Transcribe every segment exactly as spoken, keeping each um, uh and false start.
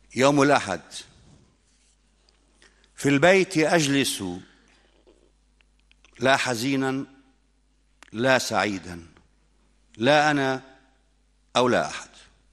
يوم الأحد في البيت أجلس، لا حزينا لا سعيدا، لا أنا أو لا أحد.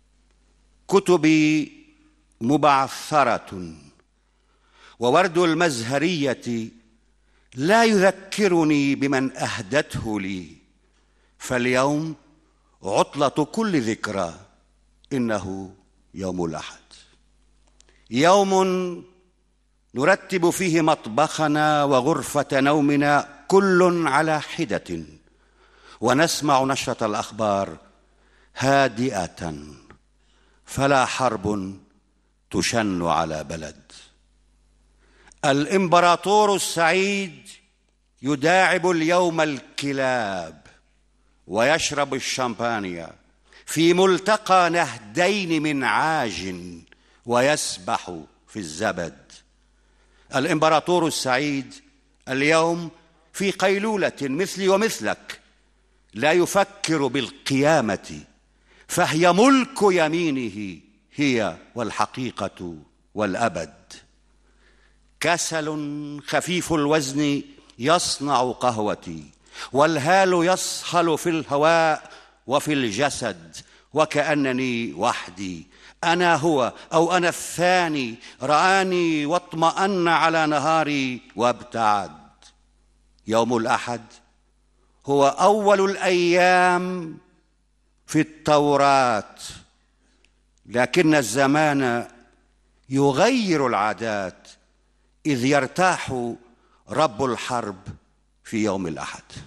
كتبي مبعثرة، وورد المزهرية لا يذكرني بمن أهدته لي، فاليوم عطلة كل ذكرى، إنه يوم الأحد. يوم نرتب فيه مطبخنا وغرفة نومنا كل على حدة، ونسمع نشرة الأخبار هادئة، فلا حرب تشن على بلد. الإمبراطور السعيد يداعب اليوم الكلاب ويشرب الشامبانيا في ملتقى نهدين من عاج، ويسبح في الزبد. الإمبراطور السعيد اليوم في قيلولة مثلي ومثلك، لا يفكر بالقيامة، فهي ملك يمينه هي والحقيقة والأبد. كسل خفيف الوزن يصنع قهوتي، والهال يصهل في الهواء وفي الجسد، وكأنني وحدي، أنا هو أو أنا الثاني، رآني واطمأن على نهاري وابتعد. يوم الأحد هو أول الأيام في التوراة، لكن الزمان يغير العادات، إذ يرتاح رب الحرب في يوم الأحد.